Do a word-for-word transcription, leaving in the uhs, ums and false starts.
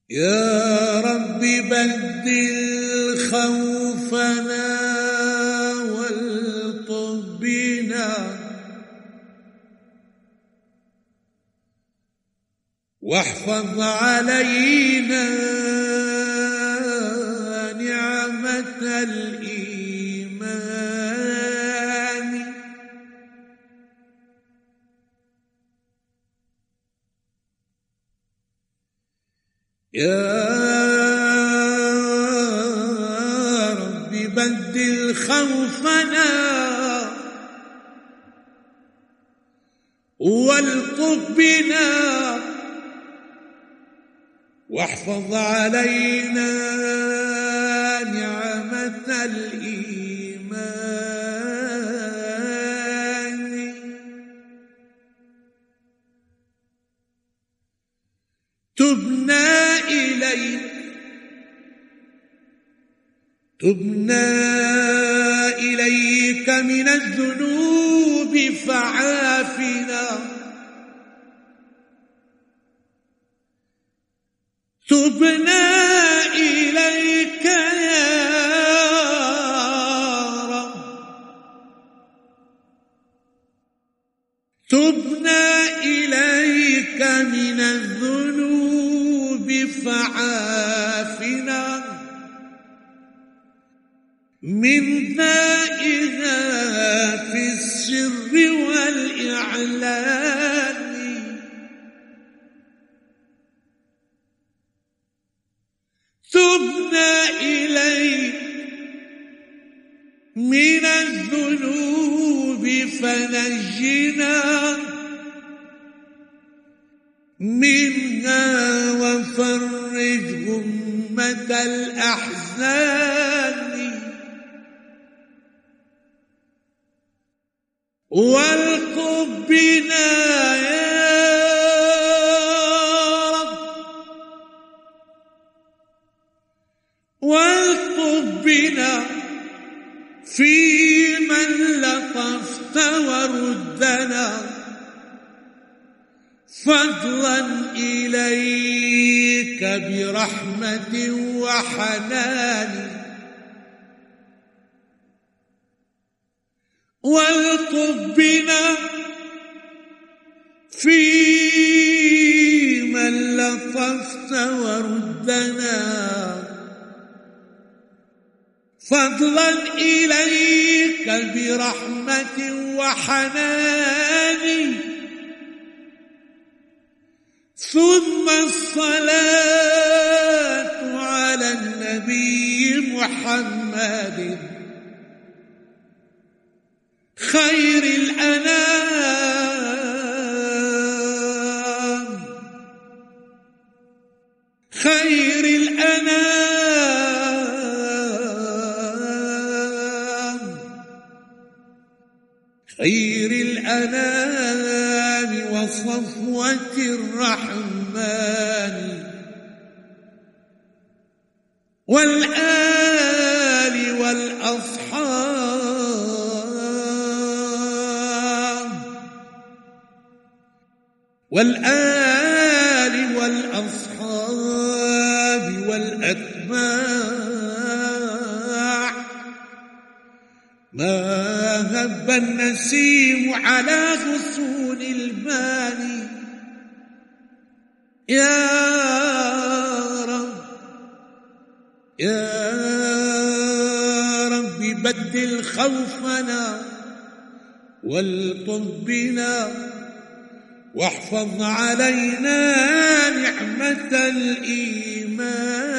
يا رب بدل خوفنا والطف بنا واحفظ علينا نعمة الإيمان. يا رب بدل خوفنا والطف بنا واحفظ علينا نعمة الإيمان. تبنا إليك تبنا إليك من الذنوب فعافنا. تبنا إليك يا رب تبنا إليك من الذنوب فعافنا من دائها في السر والإعلان. تبنا إليك من الذنوب فنجنا منها وفرج همة الأحزان. والطف بنا يا رب والطف بنا في من لطفت وردنا فضلا إليك برحمة وحنان. والطف بنا في من لطفت وردنا فضلا إليك برحمة وحنان. ثم الصلاة على النبي محمد خير الأنام خير الأنام خير الأنام وصفوة الرحمن والآل والأصحاب والآل والأصحاب والأتباع ما هب النسيم على غصون الباني. يا رب يا رب بدل خوفنا والطف بنا واحفظ علينا نعمة الإيمان.